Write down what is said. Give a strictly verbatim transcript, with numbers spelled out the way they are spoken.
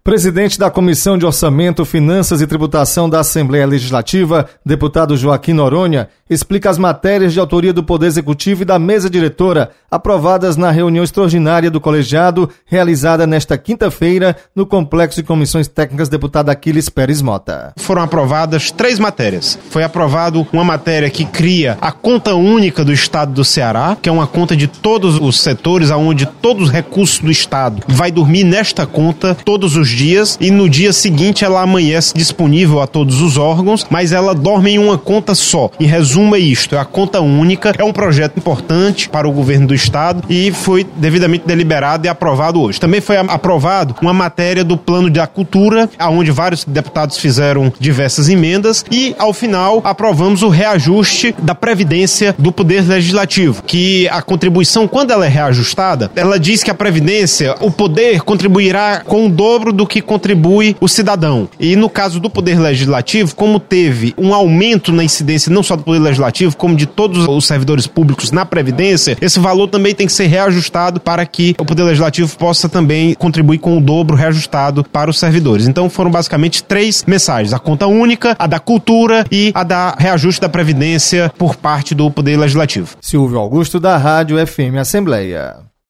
Presidente da Comissão de Orçamento, Finanças e Tributação da Assembleia Legislativa, deputado Joaquim Noronha, explica as matérias de autoria do Poder Executivo e da mesa diretora, aprovadas na reunião extraordinária do colegiado, realizada nesta quinta-feira, no Complexo de Comissões Técnicas deputado Aquiles Pérez Mota. Foram aprovadas três matérias. Foi aprovado uma matéria que cria a conta única do Estado do Ceará, que é uma conta de todos os setores, onde todos os recursos do Estado vai dormir nesta conta todos os dias, e no dia seguinte ela amanhece disponível a todos os órgãos, mas ela dorme em uma conta só. Em resumo é isto, é a conta única, é um projeto importante para o governo do Estado e foi devidamente deliberado e aprovado hoje. Também foi aprovado uma matéria do Plano da Cultura, onde vários deputados fizeram diversas emendas, e ao final aprovamos o reajuste da Previdência do Poder Legislativo, que a contribuição, quando ela é reajustada, ela diz que a Previdência, o poder contribuirá com o dobro do que contribui o cidadão. E no caso do Poder Legislativo, como teve um aumento na incidência não só do Poder Legislativo, como de todos os servidores públicos na Previdência, esse valor também tem que ser reajustado para que o Poder Legislativo possa também contribuir com o dobro reajustado para os servidores. Então foram basicamente três mensagens: a conta única, a da cultura e a da reajuste da Previdência por parte do Poder Legislativo. Silvio Augusto, da Rádio F M Assembleia.